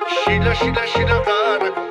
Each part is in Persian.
شیلا شیلا شیلا قهر نکن.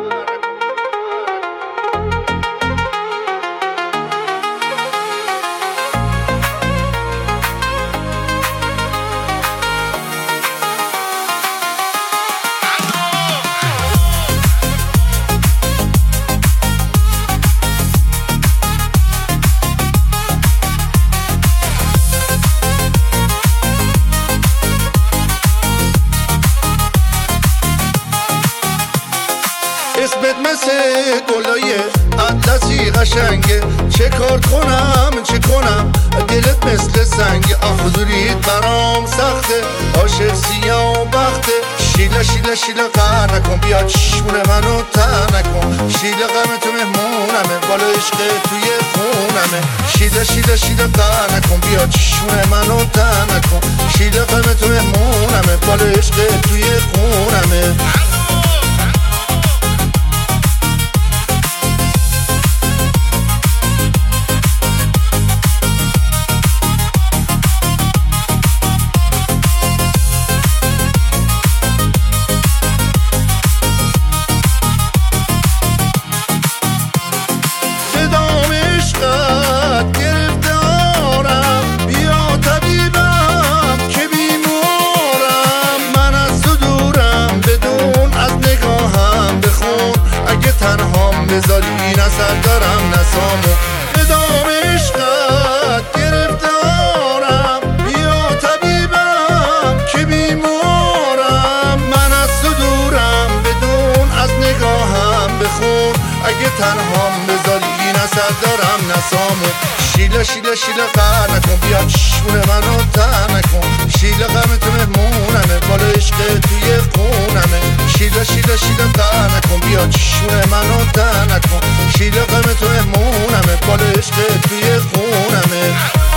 اسمت مثل گلای اطلسی قشنگه، چه کار کنم چه کنم دلت مثل سنگ. آخذوریت برام سخته، عاشق سیاه و بخته. شیلا شیلا شیلا قهر نکن، بیا چشمون منو تر نکن. شیلا غم تو مهمونمه، بالا عشق توی خونمه. شیلا شیلا شیلا قهر نکن، بیا چشمون منو تر نکن. شیلا غم تو مهمونمه، بالا عشق توی خونمه. بذاری این اثر دارم نسامو، ادام عشقت گرفتارم. بیا طبیبم که بیمارم، من از تو دورم بدون از نگاهم بخون. اگه تنهام بذاری این اثر دارم نسامو. شیلا شیلا شیلا قهر نکن، بیا چشمون منو تر نکن. شیلا غم تو مهمونمه، بالا عشق توی خونمه. شیلا شیلا شیلا قهر نکن، بیا چشمون منو تر نکن. شیلا غم تو مهمونمه، بالا عشق توی خونمه.